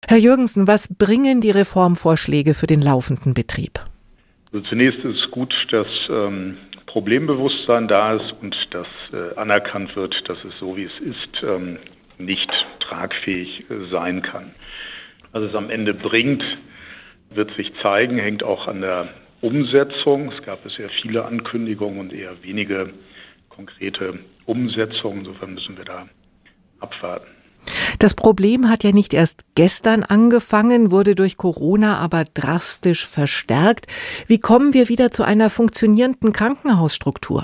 Herr Jürgensen, was bringen die Reformvorschläge für den laufenden Betrieb? Also zunächst ist es gut, dass Problembewusstsein da ist und dass anerkannt wird, dass es so, wie es ist, nicht tragfähig sein kann. Was es am Ende bringt, wird sich zeigen, hängt auch an der Umsetzung. Es gab bisher viele Ankündigungen und eher wenige konkrete Umsetzungen. Insofern müssen wir da abwarten. Das Problem hat ja nicht erst gestern angefangen, wurde durch Corona aber drastisch verstärkt. Wie kommen wir wieder zu einer funktionierenden Krankenhausstruktur?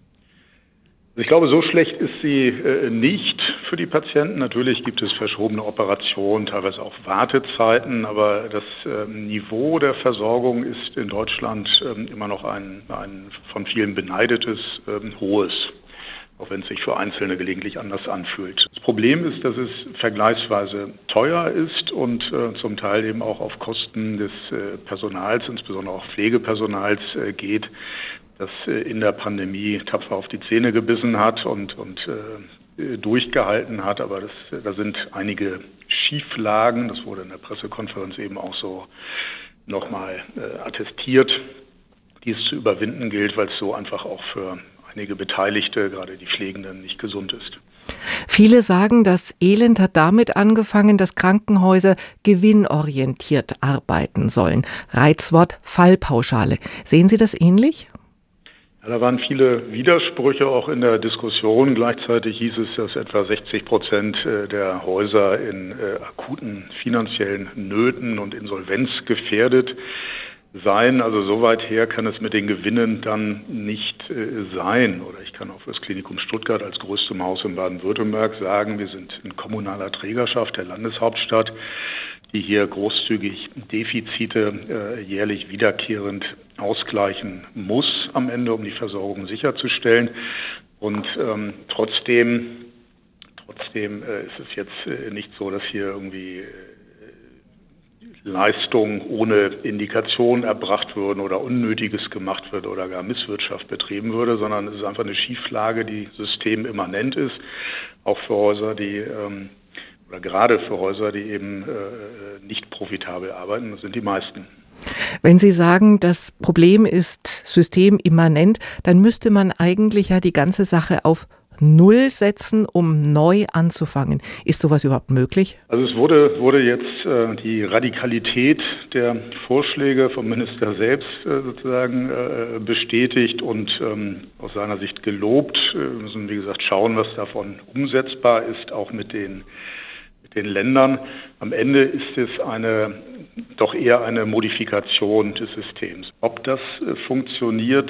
Ich glaube, so schlecht ist sie nicht für die Patienten. Natürlich gibt es verschobene Operationen, teilweise auch Wartezeiten, aber das Niveau der Versorgung ist in Deutschland immer noch ein von vielen beneidetes hohes, auch wenn es sich für Einzelne gelegentlich anders anfühlt. Das Problem ist, dass es vergleichsweise teuer ist und zum Teil eben auch auf Kosten des Personals, insbesondere auch Pflegepersonals geht, das in der Pandemie tapfer auf die Zähne gebissen hat und durchgehalten hat. Aber da sind einige Schieflagen, das wurde in der Pressekonferenz eben auch so nochmal attestiert, die es zu überwinden gilt, weil es so einfach auch für einige Beteiligte, gerade die Pflegenden, nicht gesund ist. Viele sagen, das Elend hat damit angefangen, dass Krankenhäuser gewinnorientiert arbeiten sollen. Reizwort Fallpauschale. Sehen Sie das ähnlich? Ja, da waren viele Widersprüche auch in der Diskussion. Gleichzeitig hieß es, dass etwa 60% der Häuser in akuten finanziellen Nöten und Insolvenz gefährdet sein. Also so weit her kann es mit den Gewinnen dann nicht sein. Oder ich kann auch für das Klinikum Stuttgart als größtem Haus in Baden-Württemberg sagen, wir sind in kommunaler Trägerschaft der Landeshauptstadt, die hier großzügig Defizite jährlich wiederkehrend ausgleichen muss am Ende, um die Versorgung sicherzustellen. Und trotzdem ist es jetzt nicht so, dass hier irgendwie Leistungen ohne Indikation erbracht würden oder Unnötiges gemacht wird oder gar Misswirtschaft betrieben würde, sondern es ist einfach eine Schieflage, die systemimmanent ist, auch für Häuser, oder gerade für Häuser, die eben nicht profitabel arbeiten. Das sind die meisten. Wenn Sie sagen, das Problem ist systemimmanent, dann müsste man eigentlich ja die ganze Sache auf Null setzen, um neu anzufangen. Ist sowas überhaupt möglich? Also es wurde jetzt die Radikalität der Vorschläge vom Minister selbst sozusagen bestätigt und aus seiner Sicht gelobt. Wir müssen, wie gesagt, schauen, was davon umsetzbar ist, auch mit den Ländern. Am Ende ist es doch eher eine Modifikation des Systems. Ob das funktioniert,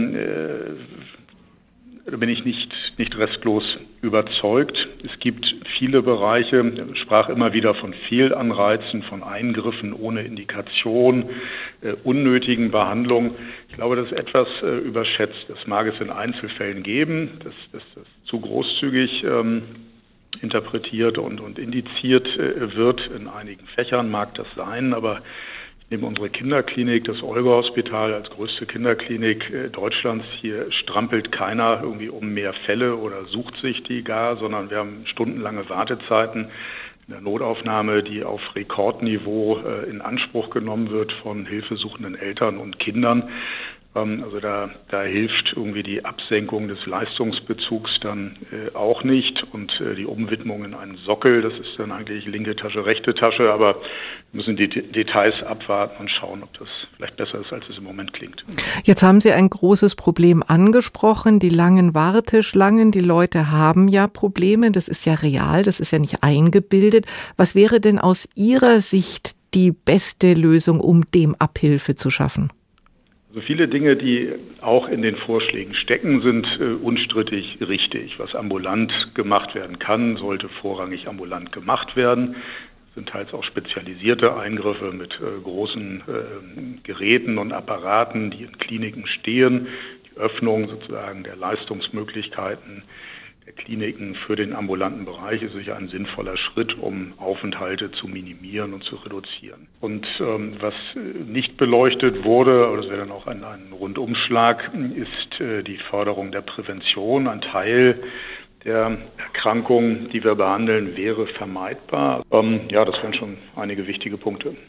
da bin ich nicht restlos überzeugt. Es gibt viele Bereiche, ich sprach immer wieder von Fehlanreizen, von Eingriffen ohne Indikation, unnötigen Behandlungen. Ich glaube, das ist etwas überschätzt. Das mag es in Einzelfällen geben, dass das zu großzügig interpretiert und indiziert wird. In einigen Fächern mag das sein, aber ich nehme unsere Kinderklinik, das Olga-Hospital als größte Kinderklinik Deutschlands. Hier strampelt keiner irgendwie um mehr Fälle oder sucht sich die gar, sondern wir haben stundenlange Wartezeiten in der Notaufnahme, die auf Rekordniveau in Anspruch genommen wird von hilfesuchenden Eltern und Kindern. Also da hilft irgendwie die Absenkung des Leistungsbezugs dann auch nicht und die Umwidmung in einen Sockel, das ist dann eigentlich linke Tasche, rechte Tasche, aber wir müssen die Details abwarten und schauen, ob das vielleicht besser ist, als es im Moment klingt. Jetzt haben Sie ein großes Problem angesprochen, die langen Warteschlangen. Die Leute haben ja Probleme, das ist ja real, das ist ja nicht eingebildet. Was wäre denn aus Ihrer Sicht die beste Lösung, um dem Abhilfe zu schaffen? Also viele Dinge, die auch in den Vorschlägen stecken, sind unstrittig richtig. Was ambulant gemacht werden kann, sollte vorrangig ambulant gemacht werden. Das sind teils auch spezialisierte Eingriffe mit großen Geräten und Apparaten, die in Kliniken stehen. Die Öffnung sozusagen der Leistungsmöglichkeiten der Kliniken für den ambulanten Bereich ist sicher ein sinnvoller Schritt, um Aufenthalte zu minimieren und zu reduzieren. Und was nicht beleuchtet wurde, aber das wäre dann auch ein Rundumschlag, ist die Förderung der Prävention. Ein Teil der Erkrankung, die wir behandeln, wäre vermeidbar. Ja, das wären schon einige wichtige Punkte.